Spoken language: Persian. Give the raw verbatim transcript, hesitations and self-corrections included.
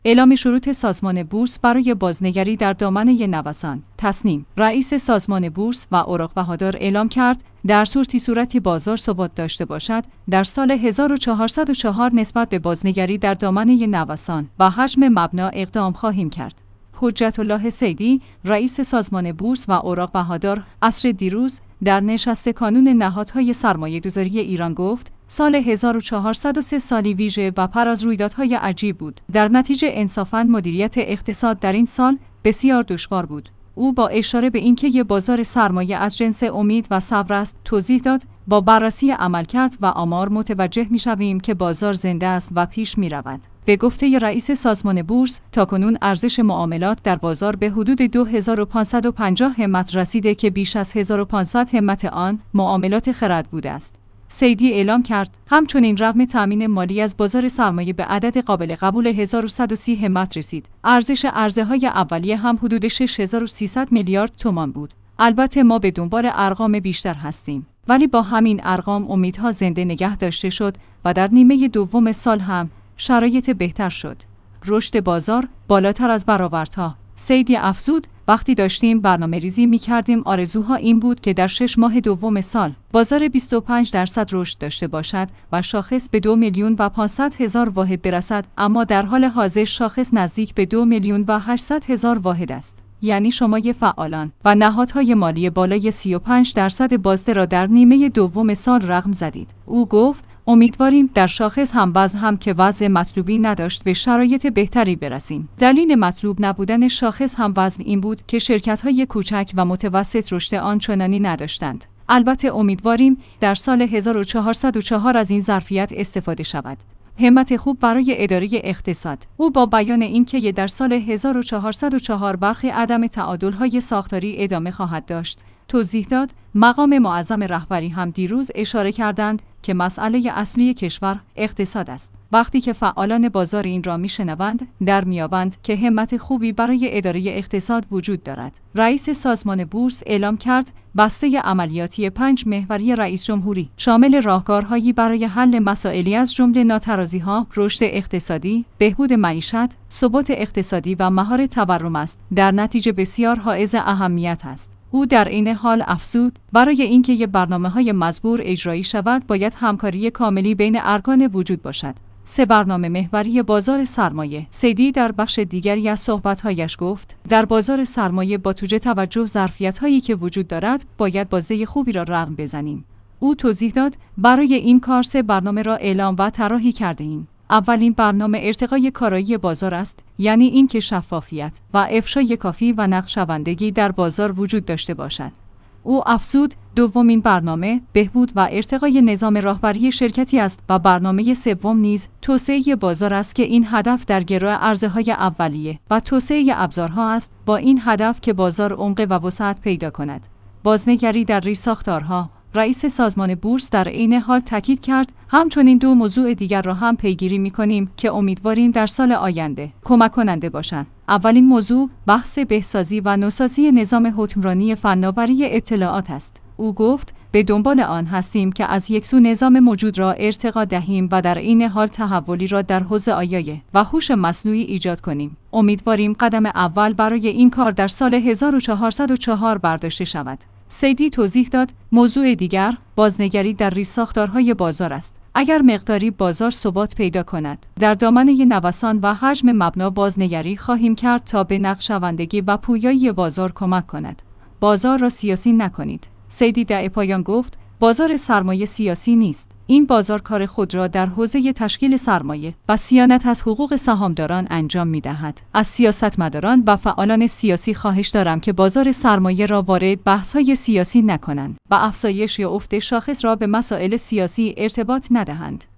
اعلام شروط سازمان بورس برای بازنگری در دامنه نوسان. تصنیم: رئیس سازمان بورس و اوراق بهادار اعلام کرد در صورتی صورتی بازار ثبات داشته باشد، در سال هزار و چهارصد و چهار نسبت به بازنگری در دامنه نوسان و حجم مبنا اقدام خواهیم کرد. حجت الله صیدی، رئیس سازمان بورس و اوراق بهادار، عصر دیروز در نشست کانون نهادهای سرمایه‌گذاری ایران گفت: سال هزار و چهارصد و سه سالی ویژه و پر از رویدادهای عجیب بود. در نتیجه انصافاً مدیریت اقتصاد در این سال بسیار دشوار بود. او با اشاره به اینکه یک بازار سرمایه از جنس امید و صبر است، توضیح داد: با بررسی عملکرد و آمار متوجه می‌شویم که بازار زنده است و پیش می‌رود. به گفته رئیس سازمان بورس، تاکنون ارزش معاملات در بازار به حدود دو هزار و پانصد و پنجاه همت رسیده که بیش از هزار و پانصد همت آن معاملات خرد بوده است. صیدی اعلام کرد: همچنین رقم تامین مالی از بازار سرمایه به عدد قابل قبول هزار و صد و سی همت رسید. ارزش عرضه‌های اولیه هم حدود شش هزار و سیصد میلیارد تومان بود. البته ما به دنبال ارقام بیشتر هستیم، ولی با همین ارقام امیدها زنده نگه داشته شد و در نیمه دوم سال هم شرایط بهتر شد. رشد بازار بالاتر از برآوردها. صیدی افزود: وقتی داشتیم برنامه ریزی می کردیم آرزوها این بود که در شش ماه دوم سال بازار بیست و پنج درصد رشد داشته باشد و شاخص به دو میلیون و پانصد هزار واحد برسد، اما در حال حاضر شاخص نزدیک به دو میلیون و هشتصد هزار واحد است. یعنی شمای فعالان و نهادهای مالی بالای سی و پنج درصد بازده را در نیمه دوم سال رقم زدید. او گفت: امیدواریم در شاخص هم وضع هم که وضع مطلوبی نداشت به شرایط بهتری برسیم. دلیل مطلوب نبودن شاخص هم وضع این بود که شرکت‌های کوچک و متوسط رشد آنچنانی نداشتند. البته امیدواریم در سال هزار و چهارصد و چهار از این ظرفیت استفاده شود. همت خوب برای اداره اقتصاد. او با بیان اینکه در سال هزار و چهارصد و چهار برخی عدم تعادل‌های ساختاری ادامه خواهد داشت، توضیح داد: مقام معظم رهبری هم دیروز اشاره کردند که مسئله اصلی کشور اقتصاد است. وقتی که فعالان بازار این را میشنوند، در میابند که همت خوبی برای اداره اقتصاد وجود دارد. رئیس سازمان بورس اعلام کرد بسته عملیاتی پنج محوری رئیس جمهوری شامل راهکارهایی برای حل مسائلی از جمله ناترازی‌ها، رشد اقتصادی، بهبود معیشت، ثبات اقتصادی و مهار تورم است. در نتیجه بسیار حائز اهمیت است. او در این حال افزود: برای اینکه یک برنامه‌های مزبور اجرایی شود، باید همکاری کاملی بین ارکان وجود باشد. سه برنامه محوری بازار سرمایه. صیدی در بخش دیگری از صحبت‌هایش گفت: در بازار سرمایه با توجه توجه ظرفیت‌هایی که وجود دارد، باید بازه خوبی را رقم بزنیم. او توضیح داد: برای این کار سه برنامه را اعلام و طراحی کرده‌ایم. اولین برنامه ارتقای کارایی بازار است، یعنی اینکه شفافیت و افشای کافی و نقش‌بندی در بازار وجود داشته باشد. او افزود: دومین برنامه بهبود و ارتقای نظام راهبری شرکتی است و برنامه سوم نیز توسعه بازار است که این هدف در گرو عرضه‌های اولیه و توسعه ابزارها است، با این هدف که بازار عمق و وسعت پیدا کند. بازنگری در ریساختارها. رئیس سازمان بورس در عین حال تاکید کرد: همچنین دو موضوع دیگر را هم پیگیری می‌کنیم که امیدواریم در سال آینده کمک کننده باشند. اولین موضوع بحث بهسازی و نوسازی نظام حکمرانی فناوری اطلاعات است. او گفت: به دنبال آن هستیم که از یک سو نظام موجود را ارتقا دهیم و در عین حال تحولی را در حوزه آیای و هوش مصنوعی ایجاد کنیم. امیدواریم قدم اول برای این کار در سال هزار و چهارصد و چهار برداشته شود. صیدی توضیح داد: موضوع دیگر بازنگری در ریساختارهای بازار است. اگر مقداری بازار ثبات پیدا کند، در دامنه نوسان و حجم مبنا بازنگری خواهیم کرد تا به نقشه‌بندی و پویایی بازار کمک کند. بازار را سیاسی نکنید. صیدی در پایان گفت: بازار سرمایه سیاسی نیست. این بازار کار خود را در حوزه تشکیل سرمایه و صیانت از حقوق سهامداران انجام می‌دهد. از سیاستمداران و فعالان سیاسی خواهش دارم که بازار سرمایه را وارد بحث‌های سیاسی نکنند و افزایش یا افت شاخص را به مسائل سیاسی ارتباط ندهند.